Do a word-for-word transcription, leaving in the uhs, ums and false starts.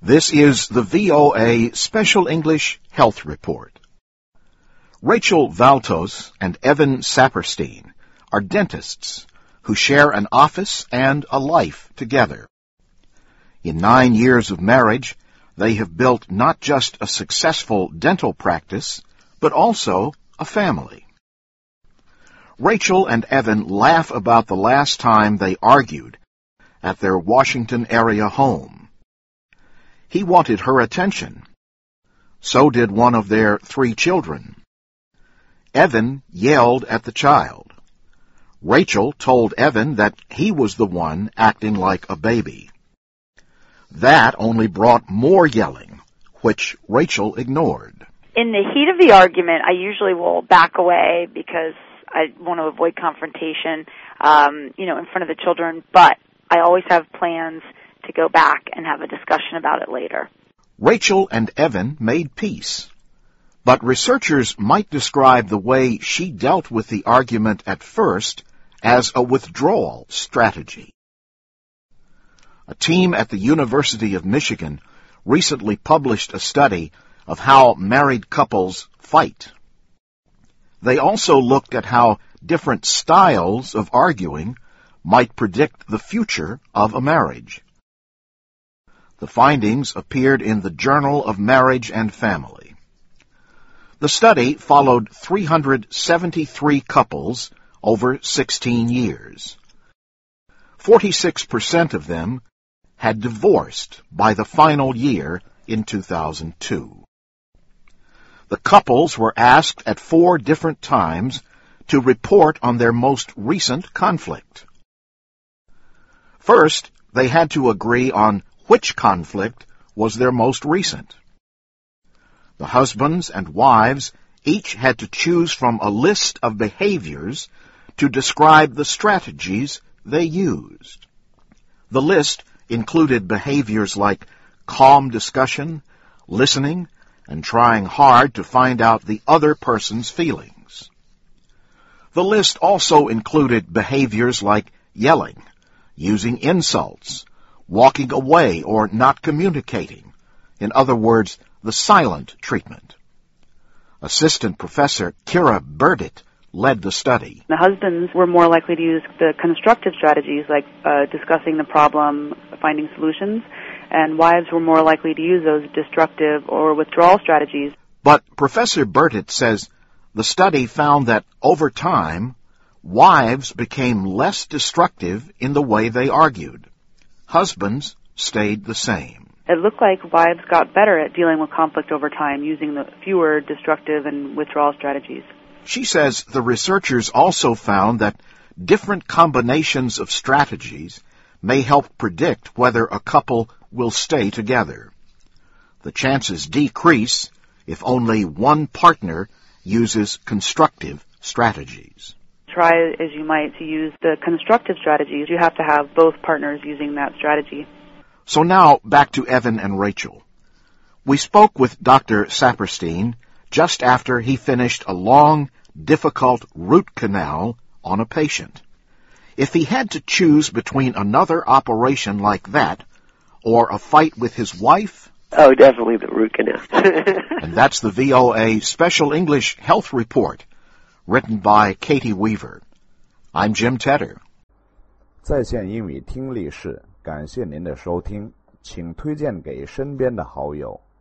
This is the V O A Special English Health Report. Rachel Valtos and Evan Saperstein are dentists who share an office and a life together. In nine years of marriage, they have built not just a successful dental practice, but also a family. Rachel and Evan laugh about the last time they argued at their Washington area home. He wanted her attention. So did one of their three children. Evan yelled at the child. Rachel told Evan that he was the one acting like a baby. That only brought more yelling, which Rachel ignored. In the heat of the argument, I usually will back away because I want to avoid confrontation, um, you know, in front of the children, but I always have plans to go back and have a discussion about it later. Rachel and Evan made peace, but researchers might describe the way she dealt with the argument at first as a withdrawal strategy. A team at the University of Michigan recently published a study of how married couples fight. They also looked at how different styles of arguing might predict the future of a marriage. The findings appeared in the Journal of Marriage and Family. The study followed three hundred seventy-three couples over sixteen years. forty-six percent of them had divorced by the final year in two thousand two. The couples were asked at four different times to report on their most recent conflict. First, they had to agree on which conflict was their most recent. The husbands and wives each had to choose from a list of behaviors to describe the strategies they used. The list included behaviors like calm discussion, listening, and trying hard to find out the other person's feelings. The list also included behaviors like yelling, using insults, walking away or not communicating. In other words, the silent treatment. Assistant Professor Kira Burdett led the study. The husbands were more likely to use the constructive strategies like uh, discussing the problem, finding solutions, and wives were more likely to use those destructive or withdrawal strategies. But Professor Burdett says the study found that over time, wives became less destructive in the way they argued. Husbands stayed the same. It looked like wives got better at dealing with conflict over time using the fewer destructive and withdrawal strategies. She says the researchers also found that different combinations of strategies may help predict whether a couple will stay together. The chances decrease if only one partner uses constructive strategies. Try as you might to use the constructive strategies, you have to have both partners using that strategy. So now back to Evan and Rachel. We spoke with Doctor Saperstein just after he finished a long, difficult root canal on a patient. If he had to choose between another operation like that or a fight with his wife... Oh, definitely the root canal. And that's the V O A Special English Health Report, written by Katie Weaver. I'm Jim Tedder. 在线英语听力室，感谢您的收听，请推荐给身边的好友。